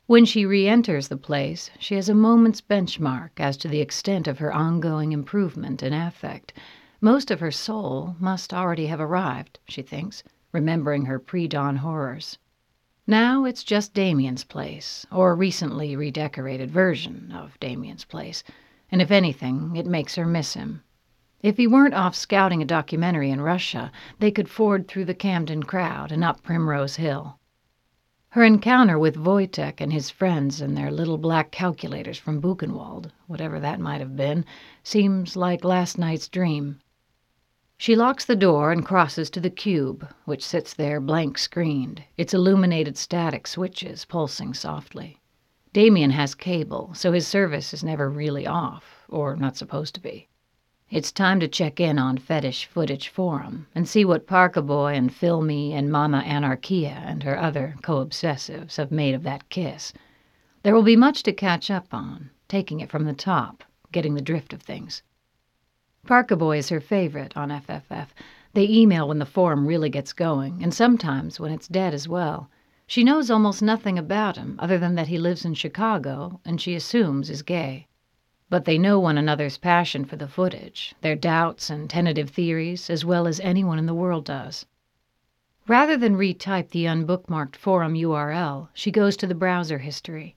When she re-enters the place, she has a moment's benchmark as to the extent of her ongoing improvement in affect. Most of her soul must already have arrived, she thinks, remembering her pre-dawn horrors. Now it's just Damien's place, or a recently redecorated version of Damien's place, and if anything, it makes her miss him. If he weren't off scouting a documentary in Russia, they could ford through the Camden crowd and up Primrose Hill. Her encounter with Wojtek and his friends and their little black calculators from Buchenwald, whatever that might have been, seems like last night's dream. She locks the door and crosses to the cube, which sits there blank-screened, its illuminated static switches pulsing softly. Damien has cable, so his service is never really off, or not supposed to be. It's time to check in on Fetish Footage Forum and see what Parkaboy and Filmy and Mama Anarchia and her other co-obsessives have made of that kiss. There will be much to catch up on, taking it from the top, getting the drift of things. Parkaboy is her favorite on FFF. They email when the forum really gets going, and sometimes when it's dead as well. She knows almost nothing about him, other than that he lives in Chicago, and she assumes is gay. But they know one another's passion for the footage, their doubts and tentative theories, as well as anyone in the world does. Rather than retype the unbookmarked forum URL, she goes to the browser history.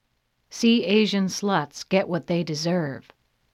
See Asian sluts get what they deserve.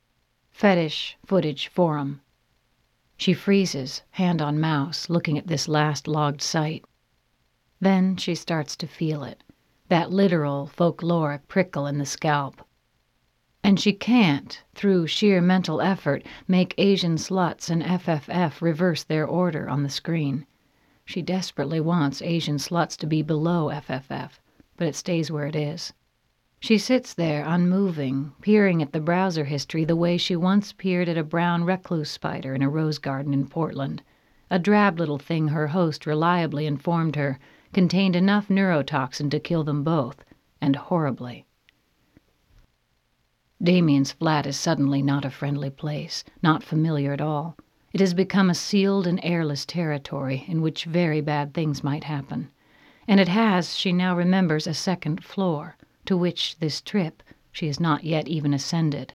Fetish Footage Forum. She freezes, hand on mouse, looking at this last logged site. Then she starts to feel it, that literal, folkloric prickle in the scalp. And she can't, through sheer mental effort, make Asian sluts and FFF reverse their order on the screen. She desperately wants Asian sluts to be below FFF, but it stays where it is. She sits there unmoving, peering at the browser history the way she once peered at a brown recluse spider in a rose garden in Portland. A drab little thing her host reliably informed her contained enough neurotoxin to kill them both, and horribly. Damien's flat is suddenly not a friendly place, not familiar at all. It has become a sealed and airless territory in which very bad things might happen. And it has, she now remembers, a second floor, to which this trip she has not yet even ascended.